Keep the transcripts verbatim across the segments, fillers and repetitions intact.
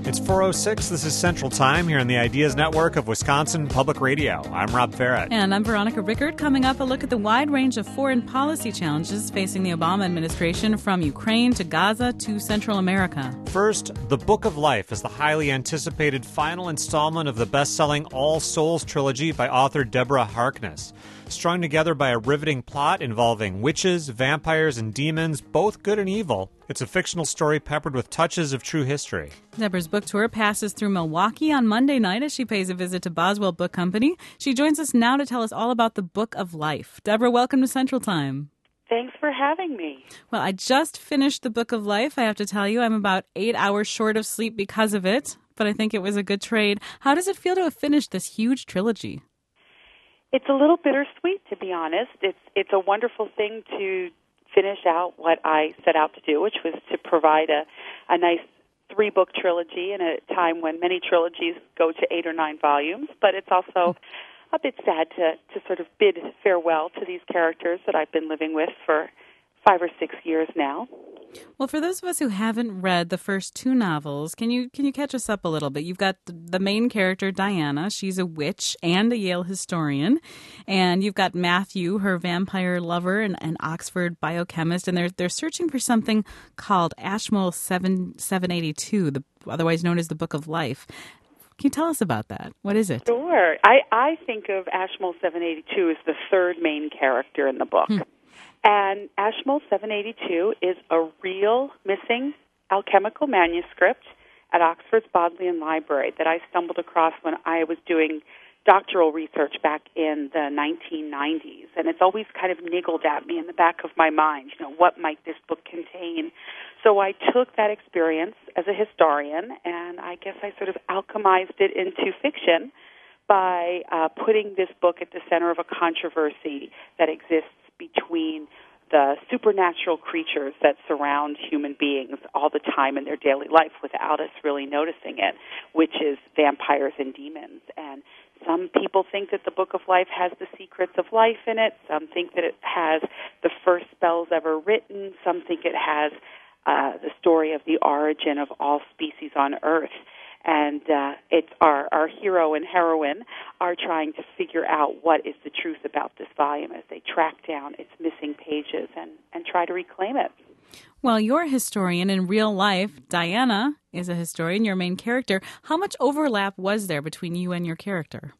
It's four oh six. This is Central Time here on the Ideas Network of Wisconsin Public Radio. I'm Rob Farrett. And I'm Veronica Rickert. Coming up, a look at the wide range of foreign policy challenges facing the Obama administration, from Ukraine to Gaza to Central America. First, The Book of Life is the highly anticipated final installment of the best-selling All Souls trilogy by author Deborah Harkness. Strung together by a riveting plot involving witches, vampires, and demons, both good and evil, it's a fictional story peppered with touches of true history. Deborah's book tour passes through Milwaukee on Monday night as she pays a visit to Boswell Book Company. She joins us now to tell us all about The Book of Life. Deborah, welcome to Central Time. Thanks for having me. Well, I just finished The Book of Life. I have to tell you, I'm about eight hours short of sleep because of it, but I think it was a good trade. How does it feel to have finished this huge trilogy? It's a little bittersweet, to be honest. It's it's a wonderful thing to finish out what I set out to do, which was to provide a, a nice three-book trilogy in a time when many trilogies go to eight or nine volumes. But it's also a bit sad to, to sort of bid farewell to these characters that I've been living with for five or six years now. Well, for those of us who haven't read the first two novels, can you can you catch us up a little bit? You've got the main character, Diana. She's a witch and a Yale historian. And you've got Matthew, her vampire lover, and an Oxford biochemist. And they're they're searching for something called Ashmole seven eighty-two, the, otherwise known as the Book of Life. Can you tell us about that? What is it? Sure. I, I think of Ashmole seven eighty-two as the third main character in the book. Hmm. And Ashmole seven eighty-two is a real missing alchemical manuscript at Oxford's Bodleian Library that I stumbled across when I was doing doctoral research back in the nineteen nineties. And it's always kind of niggled at me in the back of my mind, you know, what might this book contain? So I took that experience as a historian, and I guess I sort of alchemized it into fiction by uh, putting this book at the center of a controversy that exists between the supernatural creatures that surround human beings all the time in their daily life without us really noticing it, which is vampires and demons. And some people think that the Book of Life has the secrets of life in it. Some think that it has the first spells ever written. Some think it has uh, the story of the origin of all species on Earth. And uh, it's our, our hero and heroine are trying to figure out what is the truth about this volume as they track down its missing pages and, and try to reclaim it. Well, you're a historian in real life. Diana is a historian, your main character. How much overlap was there between you and your character?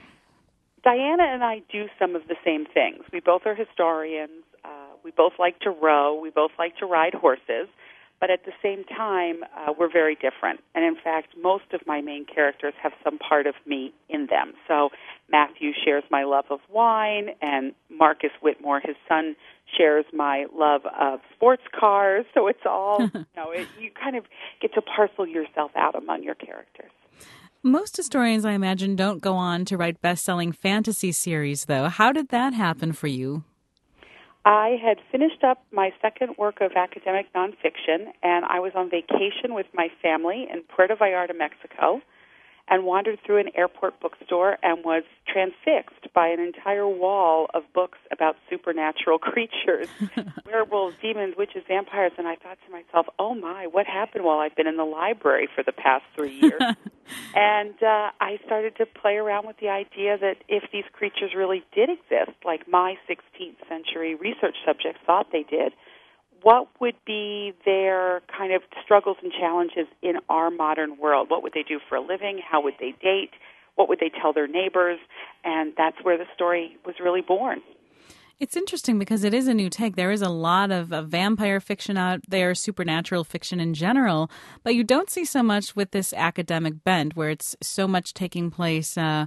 Diana and I do some of the same things. We both are historians. Uh, we both like to row. We both like to ride horses. But at the same time, uh, we're very different. And in fact, most of my main characters have some part of me in them. So Matthew shares my love of wine, and Marcus Whitmore, his son, shares my love of sports cars. So it's all, you know, it, you kind of get to parcel yourself out among your characters. Most historians, I imagine, don't go on to write best-selling fantasy series, though. How did that happen for you? I had finished up my second work of academic nonfiction, and I was on vacation with my family in Puerto Vallarta, Mexico, and wandered through an airport bookstore and was transfixed by an entire wall of books about supernatural creatures, werewolves, demons, witches, vampires, and I thought to myself, oh my, what happened while I've been in the library for the past three years? And uh, I started to play around with the idea that if these creatures really did exist, like my sixteenth century research subjects thought they did, what would be their kind of struggles and challenges in our modern world? What would they do for a living? How would they date? What would they tell their neighbors? And that's where the story was really born. It's interesting because it is a new take. There is a lot of uh, vampire fiction out there, supernatural fiction in general, but you don't see so much with this academic bent where it's so much taking place uh,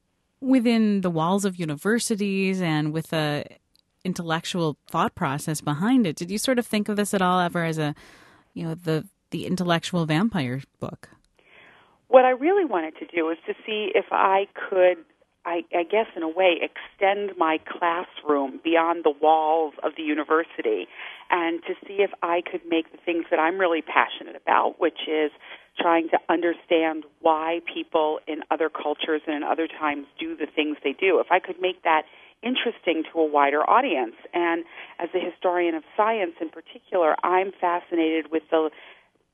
within the walls of universities and with a intellectual thought process behind it. Did you sort of think of this at all ever as a, you know, the the intellectual vampire book? What I really wanted to do was to see if I could, I, I guess in a way, extend my classroom beyond the walls of the university and to see if I could make the things that I'm really passionate about, which is trying to understand why people in other cultures and in other times do the things they do. If I could make that interesting to a wider audience. And as a historian of science in particular, I'm fascinated with the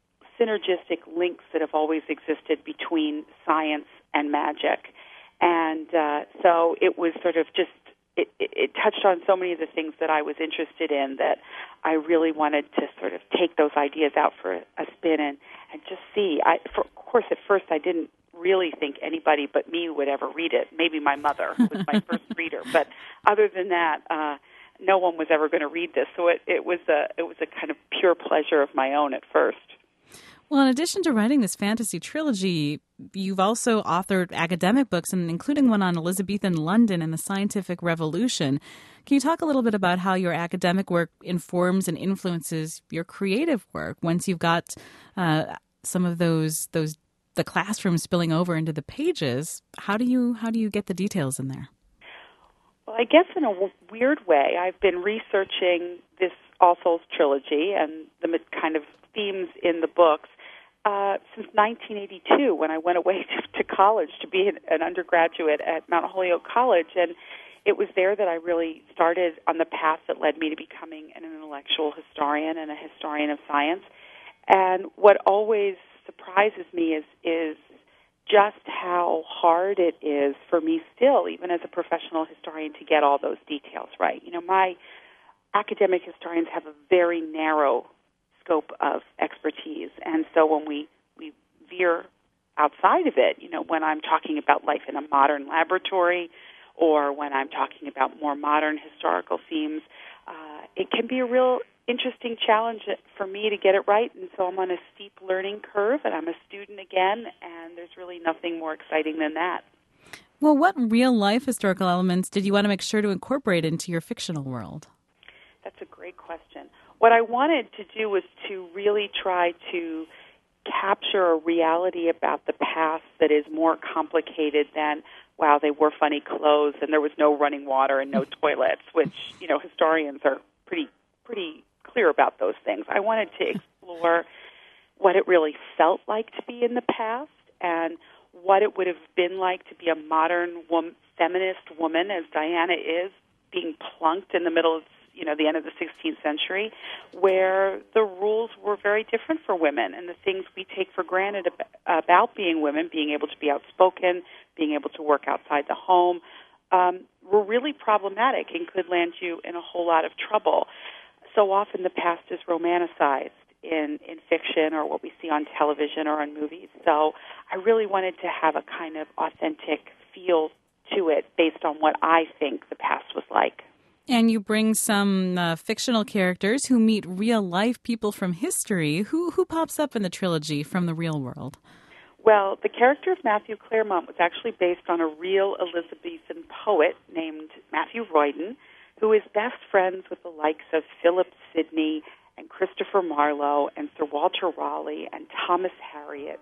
synergistic links that have always existed between science and magic. And uh, so it was sort of just, it, it, it touched on so many of the things that I was interested in that I really wanted to sort of take those ideas out for a, a spin and, and just see. I, for, of course, at first I didn't really think anybody but me would ever read it. Maybe my mother was my first reader. But other than that, uh, no one was ever going to read this. So it, it was a it was a kind of pure pleasure of my own at first. Well, in addition to writing this fantasy trilogy, you've also authored academic books, and including one on Elizabethan London and the Scientific Revolution. Can you talk a little bit about how your academic work informs and influences your creative work once you've got uh, some of those those the classroom spilling over into the pages? How do you how do you get the details in there? Well, I guess in a w- weird way, I've been researching this All Souls trilogy and the kind of themes in the books uh, since nineteen eighty-two, when I went away to, to college to be an, an undergraduate at Mount Holyoke College. And it was there that I really started on the path that led me to becoming an intellectual historian and a historian of science. And what always surprises me is is just how hard it is for me still, even as a professional historian, to get all those details right. You know, my academic historians have a very narrow scope of expertise, and so when we, we veer outside of it, you know, when I'm talking about life in a modern laboratory or when I'm talking about more modern historical themes, uh, it can be a real interesting challenge for me to get it right, and so I'm on a steep learning curve, and I'm a student again, and there's really nothing more exciting than that. Well, what real-life historical elements did you want to make sure to incorporate into your fictional world? That's a great question. What I wanted to do was to really try to capture a reality about the past that is more complicated than, wow, they wore funny clothes and there was no running water and no toilets, which, you know, historians are pretty pretty clear about those things. I wanted to explore what it really felt like to be in the past and what it would have been like to be a modern woman, feminist woman, as Diana is, being plunked in the middle of, you know, the end of the sixteenth century, where the rules were very different for women, and the things we take for granted ab- about being women, being able to be outspoken, being able to work outside the home, um, were really problematic and could land you in a whole lot of trouble. So often the past is romanticized in, in fiction or what we see on television or on movies. So I really wanted to have a kind of authentic feel to it based on what I think the past was like. And you bring some uh, fictional characters who meet real-life people from history. Who who pops up in the trilogy from the real world? Well, the character of Matthew Clairmont was actually based on a real Elizabethan poet named Matthew Royden, who is best friends with the likes of Philip Sidney and Christopher Marlowe and Sir Walter Raleigh and Thomas Harriot.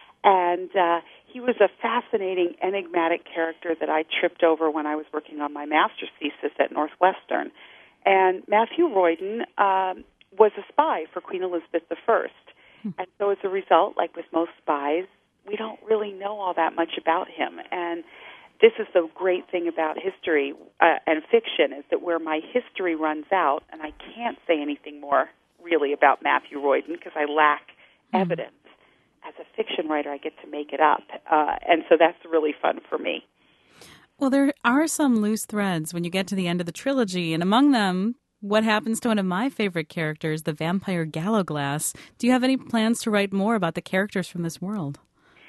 And uh, he was a fascinating, enigmatic character that I tripped over when I was working on my master's thesis at Northwestern. And Matthew Royden um, was a spy for Queen Elizabeth the First. And so as a result, like with most spies, we don't really know all that much about him. And this is the great thing about history uh, and fiction, is that where my history runs out, and I can't say anything more really about Matthew Royden because I lack mm. evidence. As a fiction writer, I get to make it up, uh, and so that's really fun for me. Well, there are some loose threads when you get to the end of the trilogy, and among them, what happens to one of my favorite characters, the vampire Gallowglass. Do you have any plans to write more about the characters from this world?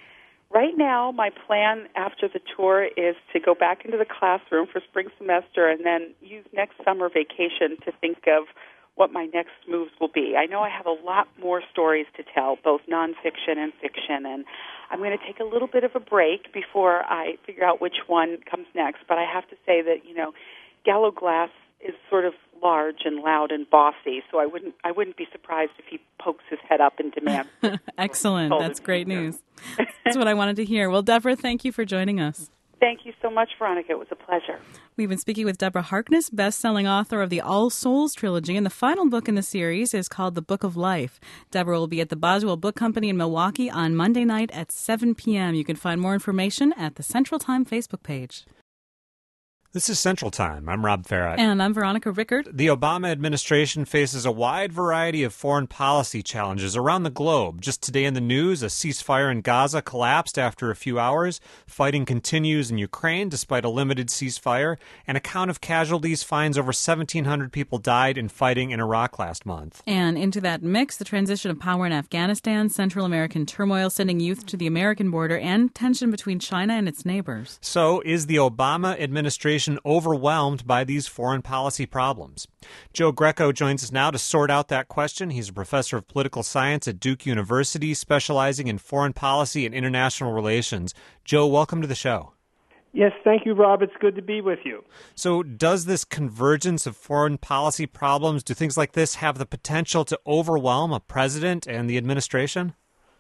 Right now, my plan after the tour is to go back into the classroom for spring semester and then use next summer vacation to think of what my next moves will be. I know I have a lot more stories to tell, both nonfiction and fiction, and I'm going to take a little bit of a break before I figure out which one comes next. But I have to say that, you know, Gallowglass is sort of large and loud and bossy, so I wouldn't I wouldn't be surprised if he pokes his head up and demands. Excellent. That's great news. That's what I wanted to hear. Well, Deborah, thank you for joining us. Thank you so much, Veronica. It was a pleasure. We've been speaking with Deborah Harkness, best-selling author of the All Souls trilogy, and the final book in the series is called The Book of Life. Deborah will be at the Boswell Book Company in Milwaukee on Monday night at seven p.m. You can find more information at the Central Time Facebook page. This is Central Time. I'm Rob Farrett. And I'm Veronica Rickert. The Obama administration faces a wide variety of foreign policy challenges around the globe. Just today in the news, a ceasefire in Gaza collapsed after a few hours. Fighting continues in Ukraine despite a limited ceasefire. An account of casualties finds over seventeen hundred people died in fighting in Iraq last month. And into that mix, the transition of power in Afghanistan, Central American turmoil sending youth to the American border, and tension between China and its neighbors. So, is the Obama administration overwhelmed by these foreign policy problems? Joe Greco joins us now to sort out that question. He's a professor of political science at Duke University, specializing in foreign policy and international relations. Joe, welcome to the show. Yes, thank you, Rob. It's good to be with you. So does this convergence of foreign policy problems, do things like this have the potential to overwhelm a president and the administration?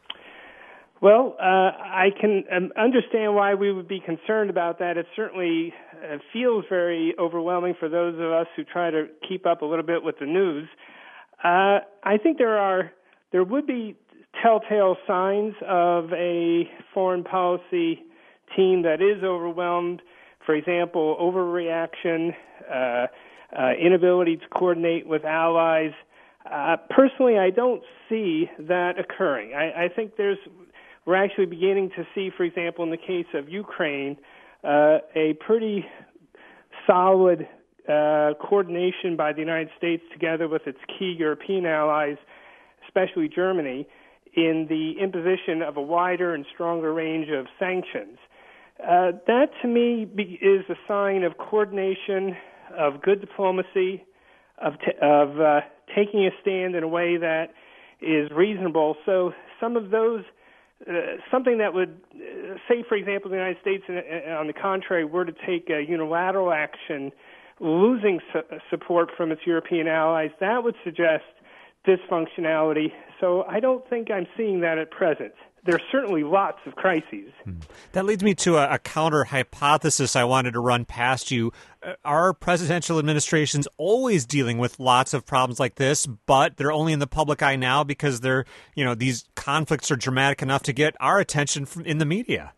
Well, uh, I can um, understand why we would be concerned about that. It certainly uh, feels very overwhelming for those of us who try to keep up a little bit with the news. Uh, I think there are there would be telltale signs of a foreign policy team that is overwhelmed. For example, overreaction, uh, uh, inability to coordinate with allies. Uh, personally, I don't see that occurring. I, I think there's We're actually beginning to see, for example, in the case of Ukraine, uh, a pretty solid uh, coordination by the United States together with its key European allies, especially Germany, in the imposition of a wider and stronger range of sanctions. Uh, that, to me, be, is a sign of coordination, of good diplomacy, of, t- of uh, taking a stand in a way that is reasonable. So some of those Uh, something that would, uh, say, for example, the United States, uh, on the contrary, were to take a unilateral action, losing su- support from its European allies, that would suggest dysfunctionality. So I don't think I'm seeing that at present. There's certainly lots of crises. That leads me to a, a counter hypothesis I wanted to run past you. Uh, are presidential administrations always dealing with lots of problems like this, but they're only in the public eye now because they're, you know, these conflicts are dramatic enough to get our attention from, in the media?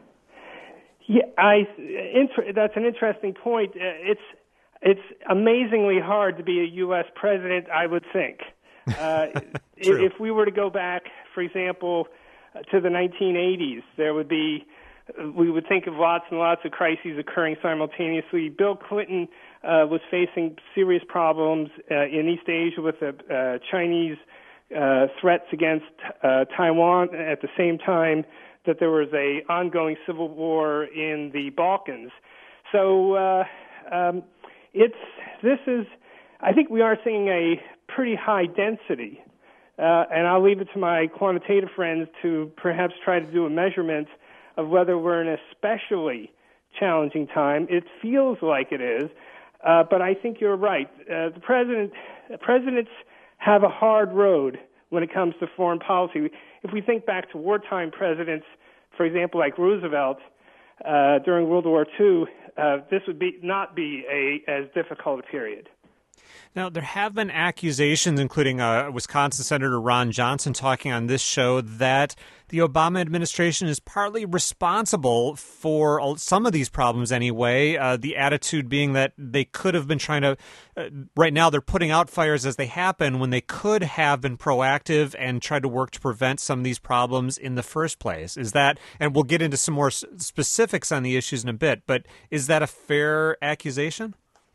Yeah, I. Inter- that's an interesting point. Uh, it's it's amazingly hard to be a U S president, I would think. Uh, if we were to go back, for example, to the nineteen eighties, there would be, we would think of lots and lots of crises occurring simultaneously. Bill Clinton uh, was facing serious problems uh, in East Asia with the uh, Chinese uh, threats against uh, Taiwan at the same time that there was a ongoing civil war in the Balkans. So uh, um, it's this is, I think we are seeing a pretty high density. Uh, and I'll leave it to my quantitative friends to perhaps try to do a measurement of whether we're in an especially challenging time. It feels like it is, uh, but I think you're right. Uh, the president, presidents have a hard road when it comes to foreign policy. If we think back to wartime presidents, for example, like Roosevelt uh, during World War Two, uh, this would be not be a as difficult a period. Now, there have been accusations, including uh, Wisconsin Senator Ron Johnson talking on this show, that the Obama administration is partly responsible for some of these problems anyway, uh, the attitude being that they could have been trying to, uh, right now they're putting out fires as they happen when they could have been proactive and tried to work to prevent some of these problems in the first place. Is that, and we'll get into some more specifics on the issues in a bit, but is that a fair accusation?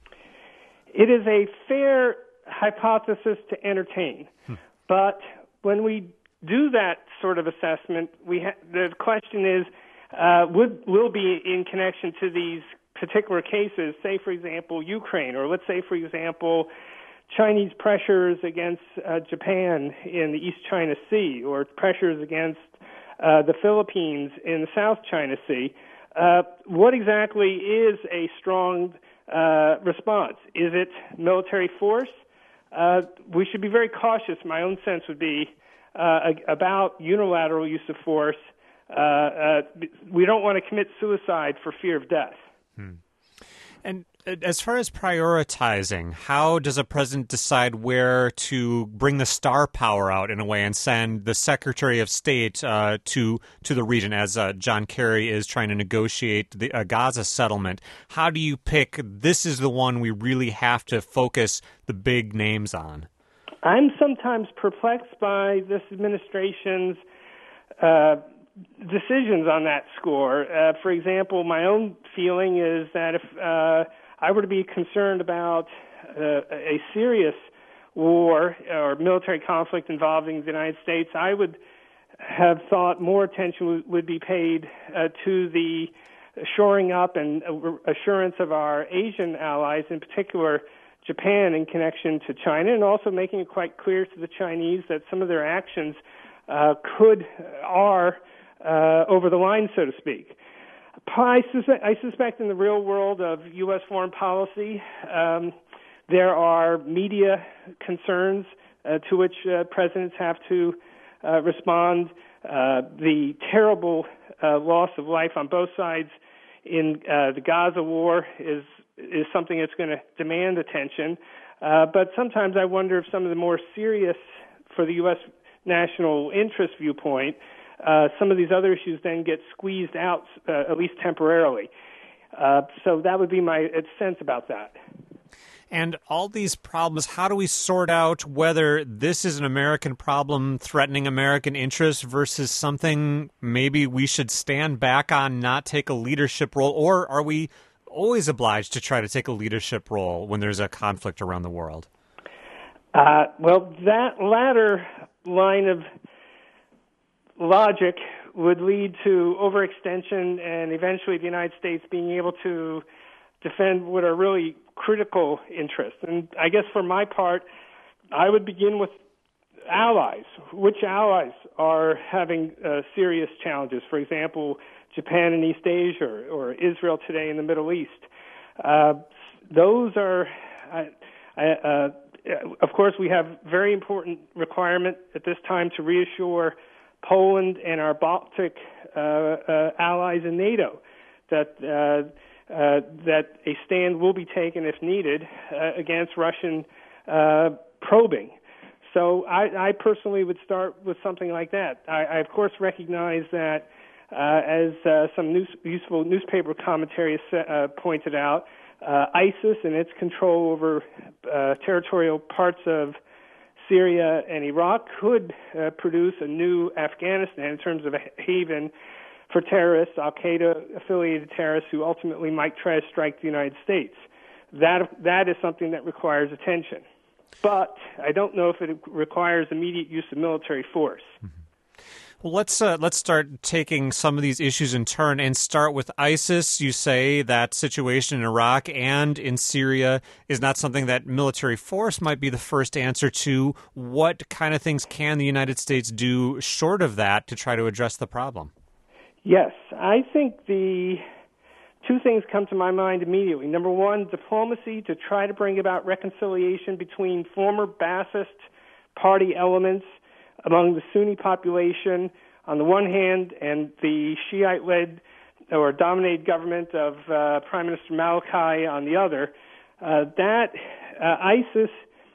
It is a fair hypothesis to entertain, hmm. but when we do that sort of assessment, we ha- the question is, uh, would will be in connection to these particular cases, say, for example, Ukraine, or let's say, for example, Chinese pressures against uh, Japan in the East China Sea, or pressures against uh, the Philippines in the South China Sea. Uh, what exactly is a strong Uh, response? Is it military force? Uh, we should be very cautious. My own sense would be uh, about unilateral use of force. Uh, uh, we don't want to commit suicide for fear of death. Hmm. And As far as prioritizing, how does a president decide where to bring the star power out in a way and send the Secretary of State uh, to to the region as uh, John Kerry is trying to negotiate the uh, Gaza settlement? How do you pick, this is the one we really have to focus the big names on? I'm sometimes perplexed by this administration's uh, decisions on that score. Uh, for example, my own feeling is that if uh, I were to be concerned about uh, a serious war or military conflict involving the United States, I would have thought more attention w- would be paid uh, to the shoring up and assurance of our Asian allies, in particular Japan, in connection to China, and also making it quite clear to the Chinese that some of their actions uh, could, are, uh, over the line, so to speak. I suspect, I suspect in the real world of U S foreign policy, um, there are media concerns uh, to which uh, presidents have to uh, respond. Uh, the terrible uh, loss of life on both sides in uh, the Gaza war is is something that's going to demand attention. Uh, but sometimes I wonder if some of the more serious, for the U S national interest viewpoint, Uh, some of these other issues then get squeezed out, uh, at least temporarily. Uh, so that would be my sense about that. And all these problems, how do we sort out whether this is an American problem threatening American interests versus something maybe we should stand back on, not take a leadership role, or are we always obliged to try to take a leadership role when there's a conflict around the world? Uh, well, that latter line of logic would lead to overextension and eventually the United States being able to defend what are really critical interests. And I guess for my part, I would begin with allies. Which allies are having uh, serious challenges? For example, Japan in East Asia or, or Israel today in the Middle East. Uh, those are, uh, uh, of course, we have very important requirement at this time to reassure Poland and our Baltic uh, uh, allies in NATO that uh, uh, that a stand will be taken if needed uh, against Russian uh, probing. So I, I personally would start with something like that. I, I of course recognize that, uh, as uh, some news, useful newspaper commentary has uh, pointed out, uh, ISIS and its control over uh, territorial parts of Syria and Iraq could uh, produce a new Afghanistan in terms of a haven for terrorists, Al-Qaeda-affiliated terrorists who ultimately might try to strike the United States. That that is something that requires attention. But I don't know if it requires immediate use of military force. Mm-hmm. Well, let's uh, let's start taking some of these issues in turn and start with ISIS. You say that situation in Iraq and in Syria is not something that military force might be the first answer to. What kind of things can the United States do short of that to try to address the problem? Yes, I think the two things come to my mind immediately. Number one, diplomacy to try to bring about reconciliation between former Ba'athist party elements among the Sunni population on the one hand and the Shiite-led or dominated government of uh, Prime Minister Maliki on the other. Uh, that uh, ISIS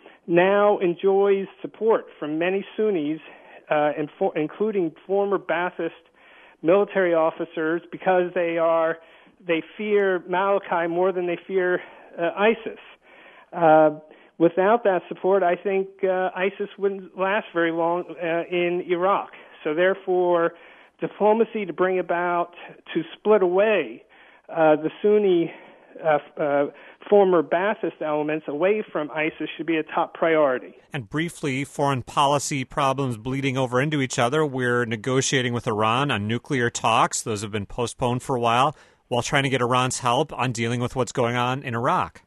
now enjoys support from many Sunnis, uh, and for, including former Ba'athist military officers, because they are they fear Maliki more than they fear uh, ISIS. Uh, Without that support, I think uh, ISIS wouldn't last very long uh, in Iraq. So therefore, diplomacy to bring about, to split away uh, the Sunni uh, uh, former Ba'athist elements away from ISIS should be a top priority. And briefly, foreign policy problems bleeding over into each other. We're negotiating with Iran on nuclear talks. Those have been postponed for a while, while trying to get Iran's help on dealing with what's going on in Iraq.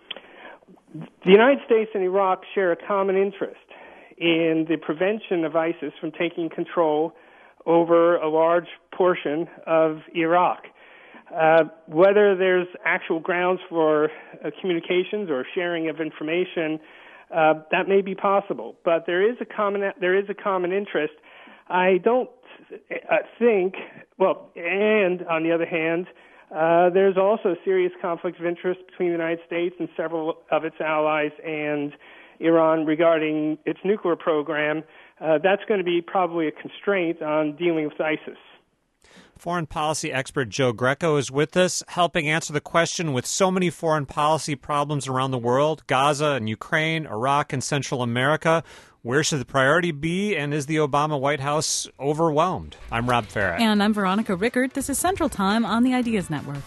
The United States and Iraq share a common interest in the prevention of ISIS from taking control over a large portion of Iraq. Uh, whether there's actual grounds for uh, communications or sharing of information, uh, that may be possible. But there is a common there is a common interest. I don't uh, think. Well, and on the other hand, Uh, there's also serious conflict of interest between the United States and several of its allies and Iran regarding its nuclear program. Uh, that's going to be probably a constraint on dealing with ISIS. Foreign policy expert Joe Greco is with us, helping answer the question with so many foreign policy problems around the world, Gaza and Ukraine, Iraq and Central America. Where should the priority be, and is the Obama White House overwhelmed? I'm Rob Farrett. And I'm Veronica Rickert. This is Central Time on the Ideas Network.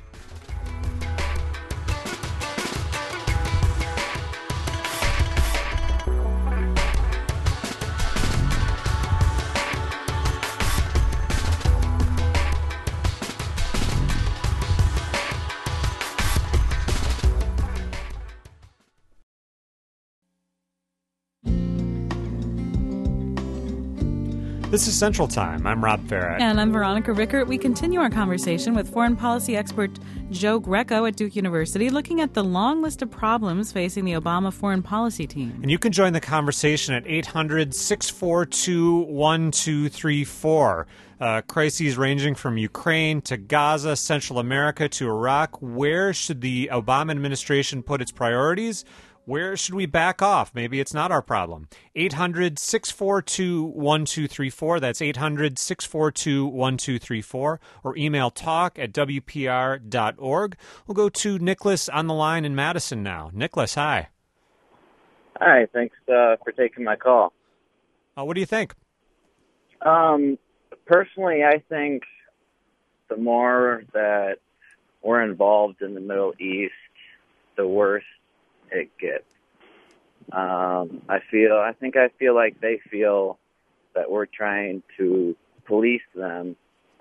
This is Central Time. I'm Rob Farrett. And I'm Veronica Rickert. We continue our conversation with foreign policy expert Joe Greco at Duke University, looking at the long list of problems facing the Obama foreign policy team. And you can join the conversation at eight hundred, six four two, one two three four. Uh, crises ranging from Ukraine to Gaza, Central America to Iraq. Where should the Obama administration put its priorities? Where should we back off? Maybe it's not our problem. eight hundred, six four two, one two three four. That's eight hundred, six four two, one two three four. Or email talk at w p r dot org. We'll go to Nicholas on the line in Madison now. Nicholas, hi. Hi, thanks uh, for taking my call. Uh, what do you think? Um, personally, I think the more that we're involved in the Middle East, the worse it gets. Um, I feel, I think I feel like they feel that we're trying to police them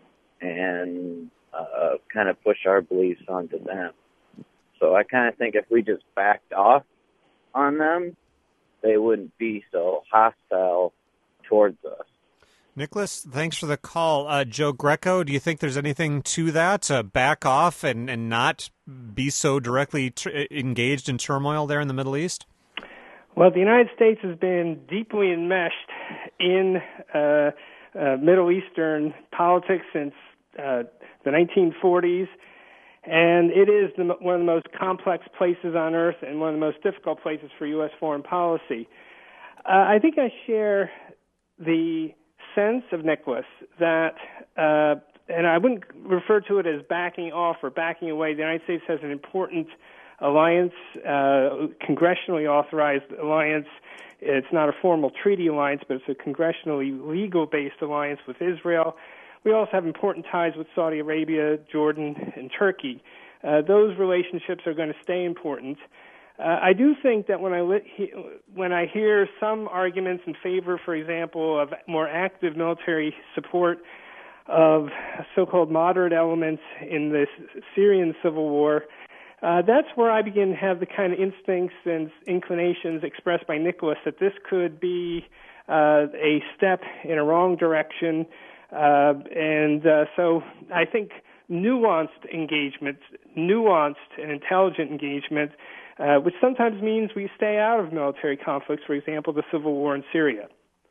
and uh, kind of push our beliefs onto them. So I kind of think if we just backed off on them, they wouldn't be so hostile towards us. Nicholas, thanks for the call. Uh, Joe Greco, do you think there's anything to that, to back off and, and not be so directly tr- engaged in turmoil there in the Middle East? Well, the United States has been deeply enmeshed in uh, uh, Middle Eastern politics since uh, the nineteen forties, and it is the, one of the most complex places on earth and one of the most difficult places for U S foreign policy. Uh, I think I share the sense of Nicholas that, uh, and I wouldn't refer to it as backing off or backing away. The United States has an important alliance, uh, congressionally authorized alliance. It's not a formal treaty alliance, but it's a congressionally legal-based alliance with Israel. We also have important ties with Saudi Arabia, Jordan, and Turkey. Uh, those relationships are going to stay important. Uh, I do think that when I li- he- when I hear some arguments in favor, for example, of more active military support of so-called moderate elements in the Syrian civil war, uh, that's where I begin to have the kind of instincts and inclinations expressed by Nicholas that this could be uh, a step in a wrong direction. Uh, and uh, so I think nuanced engagement, nuanced and intelligent engagement, Uh, which sometimes means we stay out of military conflicts, for example, the civil war in Syria.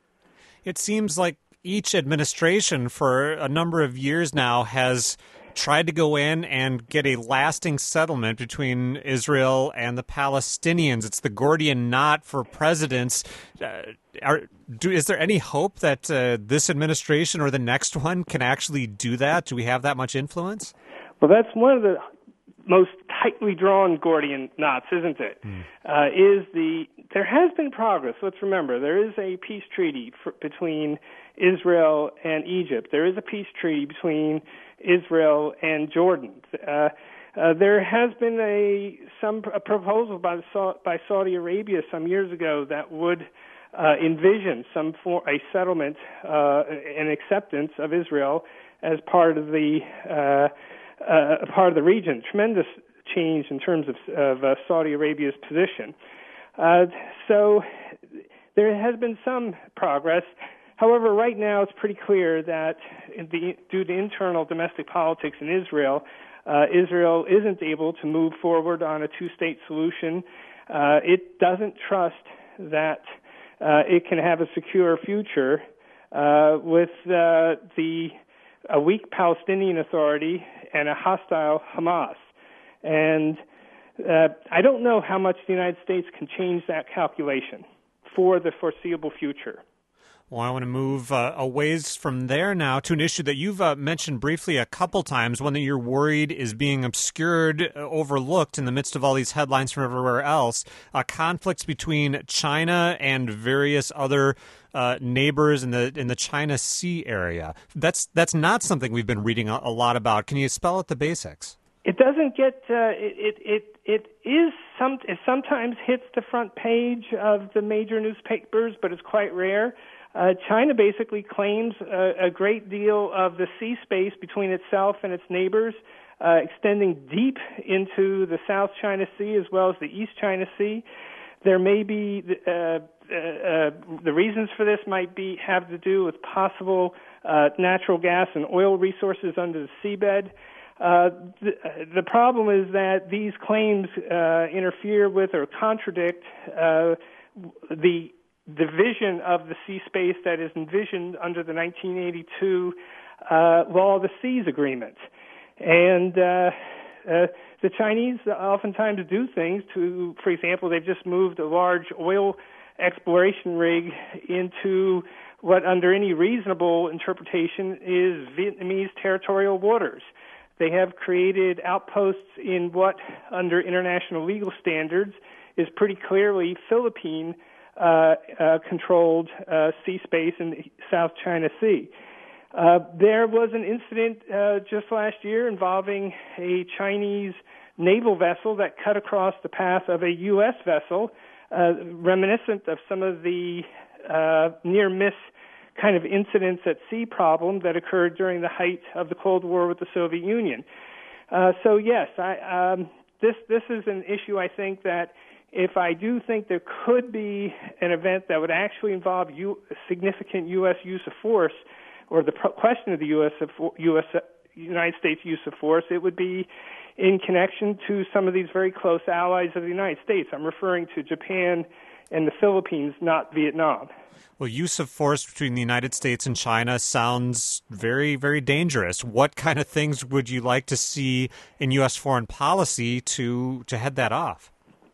It seems like each administration for a number of years now has tried to go in and get a lasting settlement between Israel and the Palestinians. It's the Gordian knot for presidents. Uh, are, do, is there any hope that uh, this administration or the next one can actually do that? Do we have that much influence? Well, that's one of the most tightly drawn Gordian knots, isn't it? Mm. Uh, is the there has been progress. Let's remember, there is a peace treaty for, between Israel and Egypt. There is a peace treaty between Israel and Jordan. Uh, uh, there has been a some a proposal by the, by Saudi Arabia some years ago that would uh, envision some for a settlement uh, and acceptance of Israel as part of the uh, Uh, a part of the region. Tremendous change in terms of, of uh, Saudi Arabia's position. Uh, so there has been some progress. However, right now it's pretty clear that in the, due to internal domestic politics in Israel, uh, Israel isn't able to move forward on a two-state solution. Uh, it doesn't trust that uh, it can have a secure future uh, with uh, the a weak Palestinian Authority and a hostile Hamas. And uh, I don't know how much the United States can change that calculation for the foreseeable future. Well, I want to move uh, a ways from there now to an issue that you've uh, mentioned briefly a couple times, one that you're worried is being obscured, uh, overlooked in the midst of all these headlines from everywhere else, uh, conflicts between China and various other uh, neighbors in the in the China Sea area. That's that's not something we've been reading a, a lot about. Can you spell out the basics? It doesn't get uh, it, it it it is some it sometimes hits the front page of the major newspapers, but it's quite rare. Uh, China basically claims a, a great deal of the sea space between itself and its neighbors, uh, extending deep into the South China Sea as well as the East China Sea. There may be uh, uh, uh, the reasons for this might be have to do with possible uh, natural gas and oil resources under the seabed. Uh, the, the problem is that these claims uh, interfere with or contradict uh, the division of the sea space that is envisioned under the nineteen eighty-two uh, Law of the Seas Agreement. And uh, uh, the Chinese oftentimes do things to, for example, they've just moved a large oil exploration rig into what under any reasonable interpretation is Vietnamese territorial waters. They have created outposts in what, under international legal standards, is pretty clearly Philippine Uh, uh, controlled uh, sea space in the South China Sea. Uh, there was an incident uh, just last year involving a Chinese naval vessel that cut across the path of a U S vessel, uh, reminiscent of some of the uh, near-miss kind of incidents at sea problem that occurred during the height of the Cold War with the Soviet Union. Uh, so yes, I, um, this this is an issue I think that if I do think there could be an event that would actually involve U- significant U S use of force, or the pro- question of the U S of, U S United States use of force, it would be in connection to some of these very close allies of the United States. I'm referring to Japan and the Philippines, not Vietnam. Well, use of force between the United States and China sounds very, very dangerous. What kind of things would you like to see in U S foreign policy to to head that off?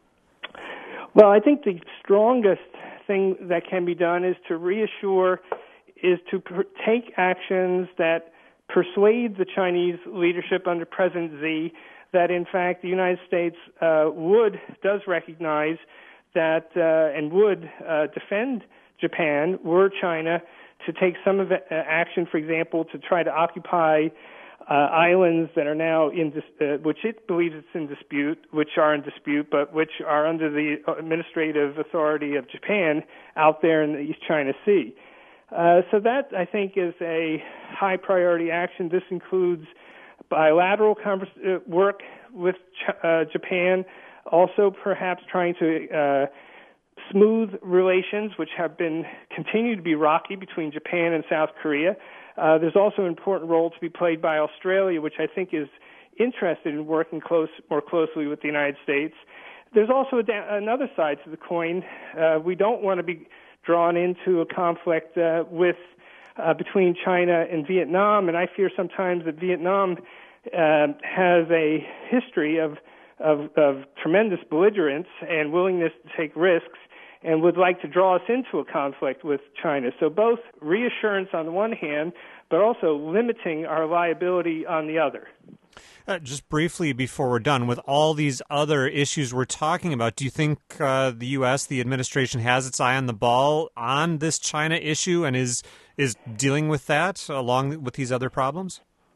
Well, I think the strongest thing that can be done is to reassure, is to per- take actions that persuade the Chinese leadership under President Xi that, in fact, the United States uh, would, does recognize that uh, and would uh, defend Japan were China to take some of the, uh, action, for example, to try to occupy Uh, islands that are now in, dis- uh, which it believes it's in dispute, which are in dispute, but which are under the administrative authority of Japan out there in the East China Sea. Uh, so that, I think, is a high priority action. This includes bilateral convers- uh, work with Ch- uh, Japan, also perhaps trying to uh, smooth relations, which have been continue to be rocky between Japan and South Korea. Uh, there's also an important role to be played by Australia, which I think is interested in working close, more closely with the United States. There's also a da- another side to the coin. Uh, we don't want to be drawn into a conflict uh, with uh, between China and Vietnam, and I fear sometimes that Vietnam uh, has a history of, of, of tremendous belligerence and willingness to take risks, and would like to draw us into a conflict with China. So both reassurance on the one hand, but also limiting our liability on the other. Uh, just briefly before we're done, with all these other issues we're talking about, do you think uh, the U S, the administration, has its eye on the ball on this China issue and is is dealing with that along with these other problems?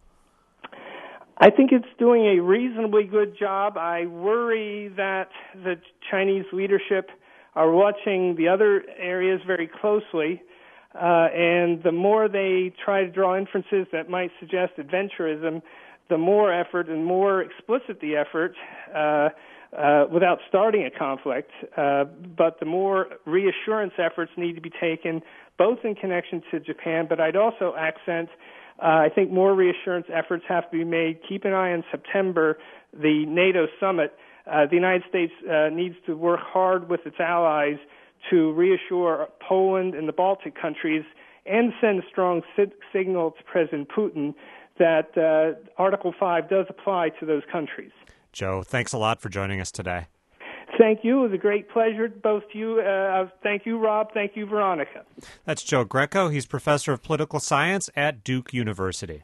I think it's doing a reasonably good job. I worry that the Chinese leadership are watching the other areas very closely, uh, and the more they try to draw inferences that might suggest adventurism, the more effort and more explicit the effort uh, uh, without starting a conflict. Uh, but the more reassurance efforts need to be taken, both in connection to Japan, but I'd also accent, uh, I think more reassurance efforts have to be made. Keep an eye on September, the NATO summit. Uh, the United States uh, needs to work hard with its allies to reassure Poland and the Baltic countries and send a strong si- signal to President Putin that uh, Article five does apply to those countries. Joe, thanks a lot for joining us today. Thank you. It was a great pleasure, both to you. Uh, thank you, Rob. Thank you, Veronica. That's Joe Greco. He's professor of political science at Duke University.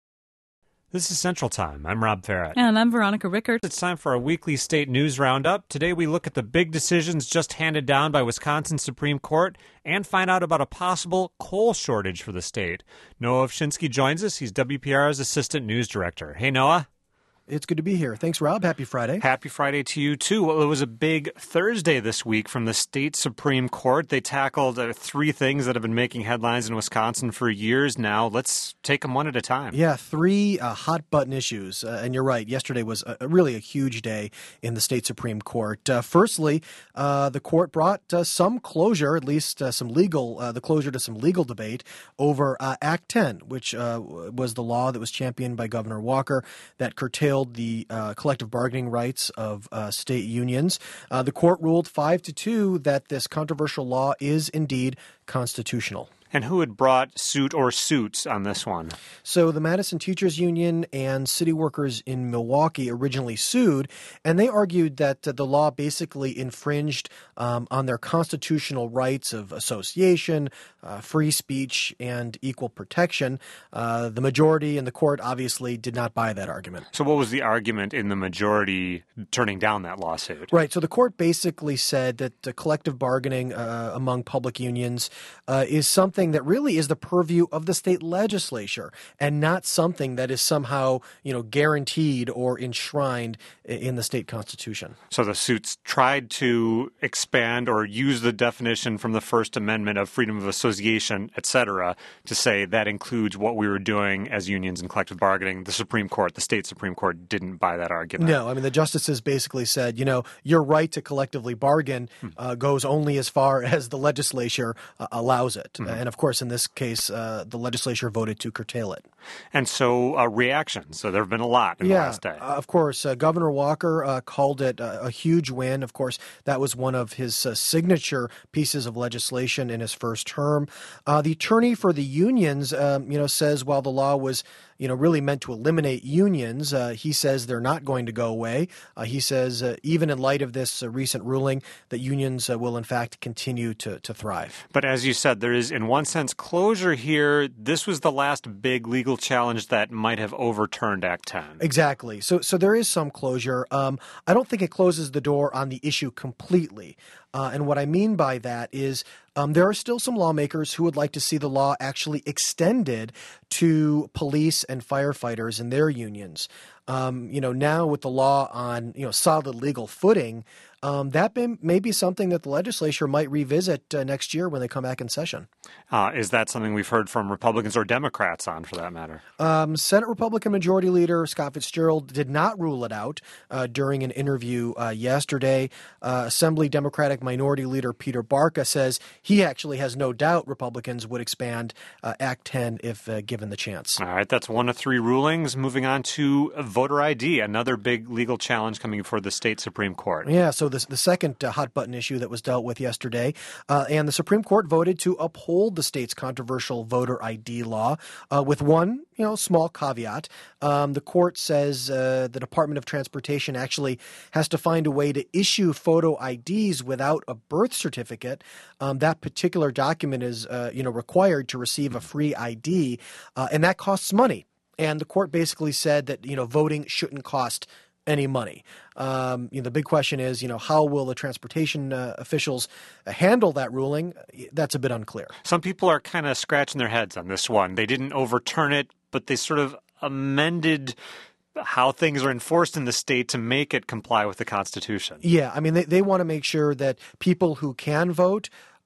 This is Central Time. I'm Rob Farrett. And I'm Veronica Rickert. It's time for our weekly state news roundup. Today we look at the big decisions just handed down by Wisconsin's Supreme Court and find out about a possible coal shortage for the state. Noah Ovchinsky joins us. He's W P R's assistant news director. Hey, Noah. It's good to be here. Thanks, Rob. Happy Friday. Happy Friday to you, too. Well, it was a big Thursday this week from the state Supreme Court. They tackled uh, three things that have been making headlines in Wisconsin for years now. Let's take them one at a time. Yeah, three uh, hot-button issues. Uh, and you're right. Yesterday was a, a really a huge day in the state Supreme Court. Uh, firstly, uh, the court brought uh, some closure, at least uh, some legal, uh, the closure to some legal debate over uh, Act ten, which uh, was the law that was championed by Governor Walker that curtailed the uh, collective bargaining rights of uh, state unions. Uh, the court ruled five to two that this controversial law is indeed constitutional. And who had brought suit or suits on this one? So the Madison Teachers Union and city workers in Milwaukee originally sued, and they argued that uh, the law basically infringed um, on their constitutional rights of association, uh, free speech, and equal protection. Uh, the majority in the court obviously did not buy that argument. So what was the argument in the majority turning down that lawsuit? Right. So the court basically said that uh, collective bargaining uh, among public unions uh, is something that really is the purview of the state legislature and not something that is somehow, you know, guaranteed or enshrined in the state constitution. So the suits tried to expand or use the definition from the First Amendment of freedom of association, et cetera, to say that includes what we were doing as unions and collective bargaining. The Supreme Court, the state Supreme Court, didn't buy that argument. No, I mean, the justices basically said, you know, your right to collectively bargain uh, goes only as far as the legislature uh, allows it. Mm-hmm. And of course, in this case, uh, the legislature voted to curtail it. And so uh, reactions. So there have been a lot in yeah, the last day. Uh, of course, uh, Governor Walker uh, called it a, a huge win. Of course, that was one of his uh, signature pieces of legislation in his first term. Uh, the attorney for the unions, um, you know, says while the law was, you know, really meant to eliminate unions, uh, he says they're not going to go away. Uh, he says uh, even in light of this uh, recent ruling, that unions uh, will in fact continue to, to thrive. But as you said, there is in one sense closure here. This was the last big legal challenge that might have overturned Act ten. Exactly. So so there is some closure. Um, I don't think it closes the door on the issue completely. Uh, and what I mean by that is um, there are still some lawmakers who would like to see the law actually extended to police and firefighters and their unions. Um, you know, now with the law on, you know, solid legal footing, um, that may, may be something that the legislature might revisit uh, next year when they come back in session. Uh, is that something we've heard from Republicans or Democrats on, for that matter? Um, Senate Republican Majority Leader Scott Fitzgerald did not rule it out uh, during an interview uh, yesterday. Uh, Assembly Democratic Minority Leader Peter Barca says he actually has no doubt Republicans would expand uh, Act ten if uh, given the chance. All right, that's one of three rulings. Moving on to voter I D, another big legal challenge coming before the state Supreme Court. Yeah, so this, the second uh, hot-button issue that was dealt with yesterday, uh, and the Supreme Court voted to uphold the state's controversial voter I D law uh, with one, you know, small caveat. Um, the court says uh, the Department of Transportation actually has to find a way to issue photo I Ds without a birth certificate. Um, that particular document is, uh, you know, required to receive a free I D, uh, and that costs money. And the court basically said that, you know, voting shouldn't cost any money. Um, you know, the big question is, you know, how will the transportation uh, officials handle that ruling? That's a bit unclear. Some people are kind of scratching their heads on this one. They didn't overturn it, but they sort of amended how things are enforced in the state to make it comply with the Constitution. Yeah, I mean, they, they want to make sure that people who can vote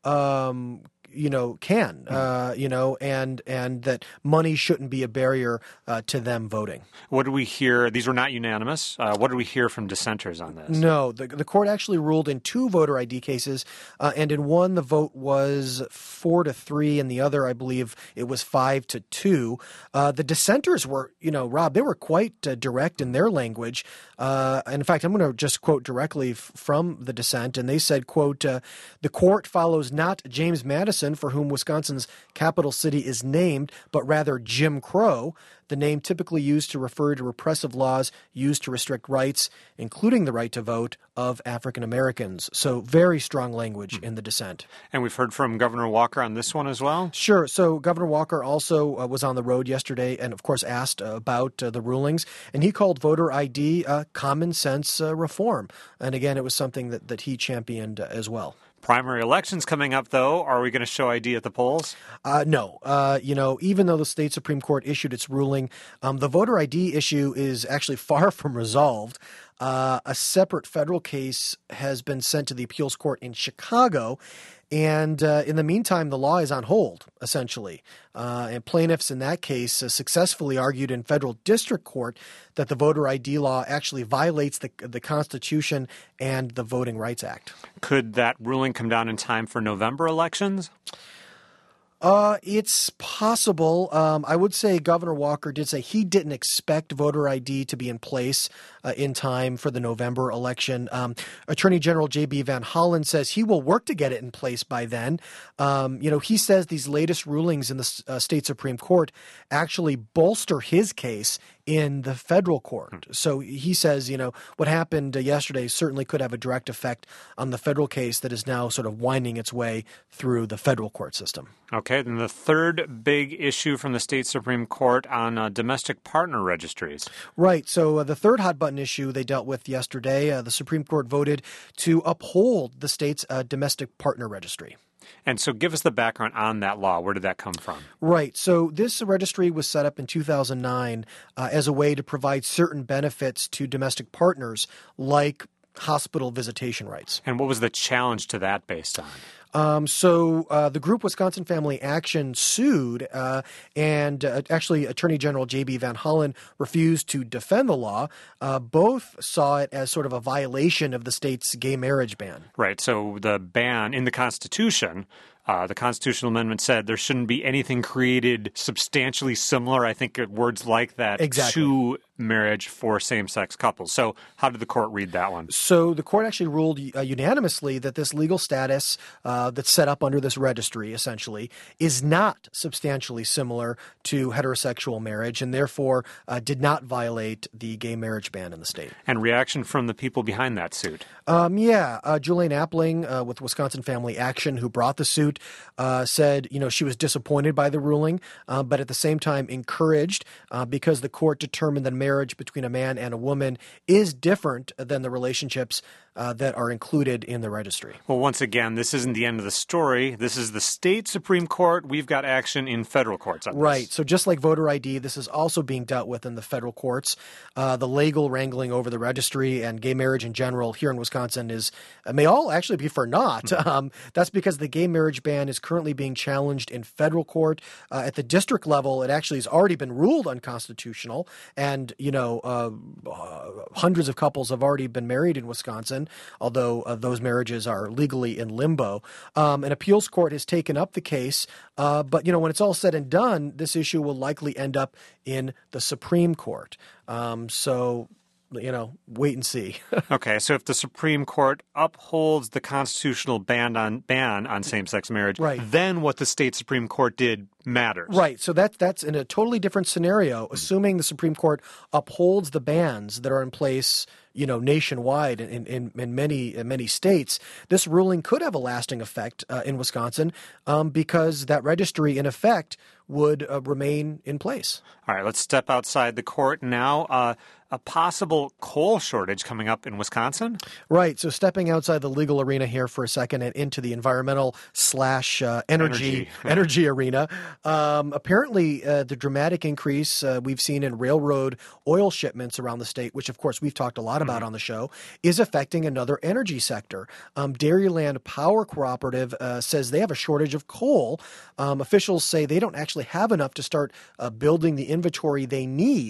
um, you know, can, uh, you know, and and that money shouldn't be a barrier uh, to them voting. What did we hear? These were not unanimous. Uh, what did we hear from dissenters on this? No, the, the court actually ruled in two voter I D cases, uh, and in one the vote was four to three, and the other, I believe, it was five to two. Uh, the dissenters were, you know, Rob, they were quite uh, direct in their language. Uh, in fact, I'm going to just quote directly f- from the dissent, and they said, quote, uh, "The court follows not James Madison, person for whom Wisconsin's capital city is named, but rather Jim Crow, the name typically used to refer to repressive laws used to restrict rights, including the right to vote, of African Americans. So very strong language in the dissent. And we've heard from Governor Walker on this one as well? Sure. So Governor Walker also uh, was on the road yesterday and, of course, asked uh, about uh, the rulings. And he called voter I D uh, common sense uh, reform. And again, it was something that, that he championed uh, as well. Primary elections coming up, though. Are we going to show I D at the polls? Uh, no. Uh, you know, even though the state Supreme Court issued its ruling, um, the voter I D issue is actually far from resolved. Uh, a separate federal case has been sent to the appeals court in Chicago. And uh, in the meantime, the law is on hold, essentially. Uh, and plaintiffs in that case uh, successfully argued in federal district court that the voter I D law actually violates the, the Constitution and the Voting Rights Act. Could that ruling come down in time for November elections? Uh, it's possible. Um, I would say Governor Walker did say he didn't expect voter I D to be in place uh, in time for the November election. Um, Attorney General J B Van Hollen says he will work to get it in place by then. Um, you know, he says these latest rulings in the uh, state Supreme Court actually bolster his case in the federal court. So he says, you know, what happened uh, yesterday certainly could have a direct effect on the federal case that is now sort of winding its way through the federal court system. Okay, then the third big issue from the state Supreme Court on uh, domestic partner registries. Right. So uh, the third hot button issue they dealt with yesterday, uh, the Supreme Court voted to uphold the state's uh, domestic partner registry. And so give us the background on that law. Where did that come from? Right. So this registry was set up in two thousand nine uh, as a way to provide certain benefits to domestic partners like hospital visitation rights. And what was the challenge to that based on? Um, so uh, the group Wisconsin Family Action sued, uh, and uh, actually Attorney General J B Van Hollen refused to defend the law. Uh, both saw it as sort of a violation of the state's gay marriage ban. Right. So the ban in the Constitution, uh, the constitutional amendment said there shouldn't be anything created substantially similar, I think words like that, exactly. to marriage for same-sex couples. So how did the court read that one? So the court actually ruled uh, unanimously that this legal status uh, that's set up under this registry, essentially, is not substantially similar to heterosexual marriage and therefore uh, did not violate the gay marriage ban in the state. And reaction from the people behind that suit? Um, yeah. Uh, Julian Appling uh, with Wisconsin Family Action, who brought the suit, uh, said, you know, she was disappointed by the ruling, uh, but at the same time encouraged uh, because the court determined that marriage between a man and a woman is different than the relationships uh, that are included in the registry. Well, once again, this isn't the end of the story. This is the state Supreme Court. We've got action in federal courts on this. Right. So just like voter I D, this is also being dealt with in the federal courts. Uh, the legal wrangling over the registry and gay marriage in general here in Wisconsin is uh, may all actually be for naught. Mm-hmm. Um, that's because the gay marriage ban is currently being challenged in federal court. Uh, at the district level, it actually has already been ruled unconstitutional. And, you know, uh, uh, hundreds of couples have already been married in Wisconsin, although uh, those marriages are legally in limbo. Um, an appeals court has taken up the case. Uh, but, you know, when it's all said and done, this issue will likely end up in the Supreme Court. Um, so, you know, wait and see. Okay, so if the Supreme Court upholds the constitutional ban on ban on same-sex marriage, right. then what the state Supreme Court did matters. Right. So that, that's in a totally different scenario, assuming the Supreme Court upholds the bans that are in place, you know, nationwide in, in, in many in many states. This ruling could have a lasting effect uh, in Wisconsin um, because that registry, in effect, would uh, remain in place. All right, let's step outside the court now. Uh, a possible coal shortage coming up in Wisconsin? Right. So stepping outside the legal arena here for a second and into the environmental slash uh, energy energy, energy arena. Um, apparently, uh, the dramatic increase uh, we've seen in railroad oil shipments around the state, which, of course, we've talked a lot about mm-hmm. on the show, is affecting another energy sector. Um, Dairyland Power Cooperative uh, says they have a shortage of coal. Um, officials say they don't actually have enough to start uh, building the inventory they need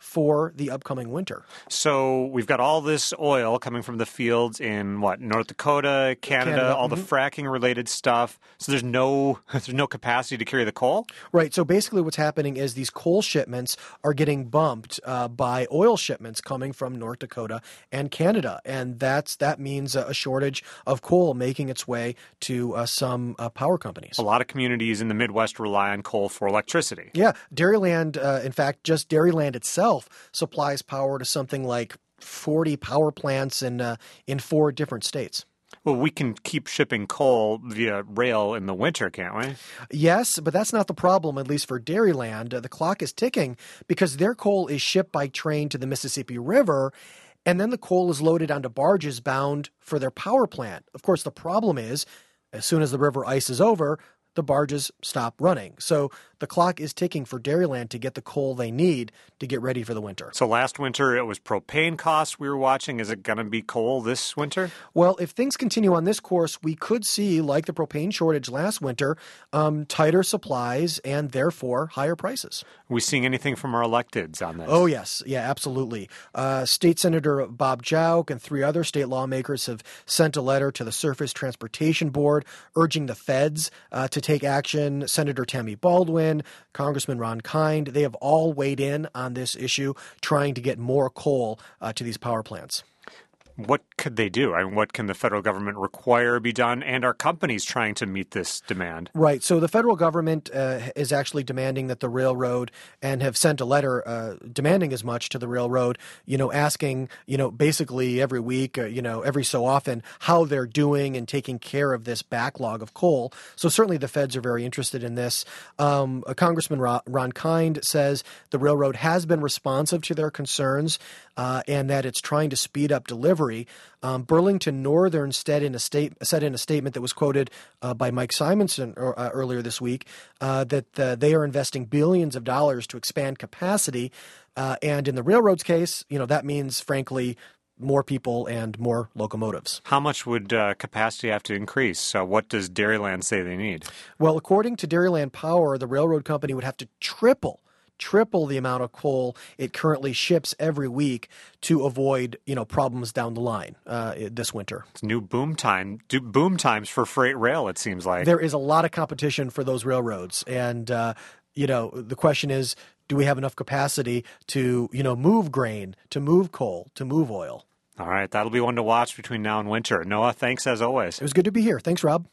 for the upcoming winter. So we've got all this oil coming from the fields in what, North Dakota, Canada, Canada, all mm-hmm. the fracking related stuff. So there's no there's no capacity to carry the coal? Right. So basically what's happening is these coal shipments are getting bumped uh, by oil shipments coming from North Dakota and Canada. And that's that means a shortage of coal making its way to uh, some uh, power companies. A lot of communities in the Midwest rely on coal for electricity. Yeah. Dairyland, uh, in fact, just Dairyland itself supplies power to something like forty power plants in uh, in four different states. Well, we can keep shipping coal via rail in the winter, can't we? Yes, but that's not the problem, at least for Dairyland. Uh, the clock is ticking because their coal is shipped by train to the Mississippi River, and then the coal is loaded onto barges bound for their power plant. Of course, the problem is, as soon as the river ice is over, the barges stop running. So the clock is ticking for Dairyland to get the coal they need to get ready for the winter. So last winter it was propane costs we were watching. Is it going to be coal this winter? Well, if things continue on this course, we could see, like the propane shortage last winter, um, tighter supplies and therefore higher prices. Are we seeing anything from our electeds on this? Oh, yes. Yeah, absolutely. Uh, State Senator Bob Jauch and three other state lawmakers have sent a letter to the Surface Transportation Board urging the feds uh, to take action. Senator Tammy Baldwin, Congressman Ron Kind, they have all weighed in on this issue, trying to get more coal uh, to these power plants. What could they do? I mean, what can the federal government require be done? And are companies trying to meet this demand? Right. So the federal government uh, is actually demanding that the railroad, and have sent a letter uh, demanding as much to the railroad, you know, asking, you know, basically every week, uh, you know, every so often, how they're doing and taking care of this backlog of coal. So certainly the feds are very interested in this. Um, Congressman Ron Kind says the railroad has been responsive to their concerns uh, and that it's trying to speed up delivery. Um, Burlington Northern said in a state said in a statement that was quoted uh, by Mike Simonson uh, earlier this week uh, that uh, they are investing billions of dollars to expand capacity, uh, and in the railroad's case, you know, that means frankly more people and more locomotives. How much would uh, capacity have to increase? So what does Dairyland say they need? Well, according to Dairyland Power, the railroad company would have to triple. triple the amount of coal it currently ships every week to avoid, you know, problems down the line uh, this winter. It's new boom time, boom times for freight rail, it seems like. There is a lot of competition for those railroads. And, uh, you know, the question is, do we have enough capacity to, you know, move grain, to move coal, to move oil? All right. That'll be one to watch between now and winter. Noah, thanks as always. It was good to be here. Thanks, Rob.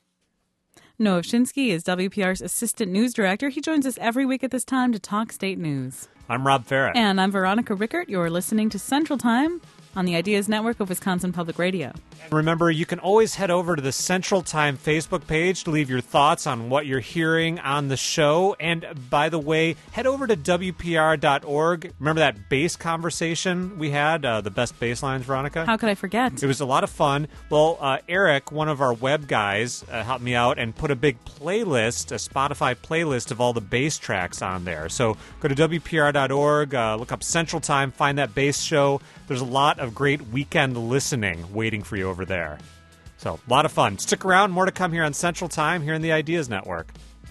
Noah Ovchinsky is W P R's assistant news director. He joins us every week at this time to talk state news. I'm Rob Farrett. And I'm Veronica Rickert. You're listening to Central Time on the Ideas Network of Wisconsin Public Radio. Remember, you can always head over to the Central Time Facebook page to leave your thoughts on what you're hearing on the show. And by the way, head over to W P R dot org. Remember that bass conversation we had, uh, the best bass lines, Veronica? How could I forget? It was a lot of fun. Well, uh, Eric, one of our web guys, uh, helped me out and put a big playlist, a Spotify playlist of all the bass tracks on there. So go to W P R dot org, uh, look up Central Time, find that bass show. There's a lot of great weekend listening waiting for you over there. So, a lot of fun. Stick around. More to come here on Central Time here in the Ideas Network.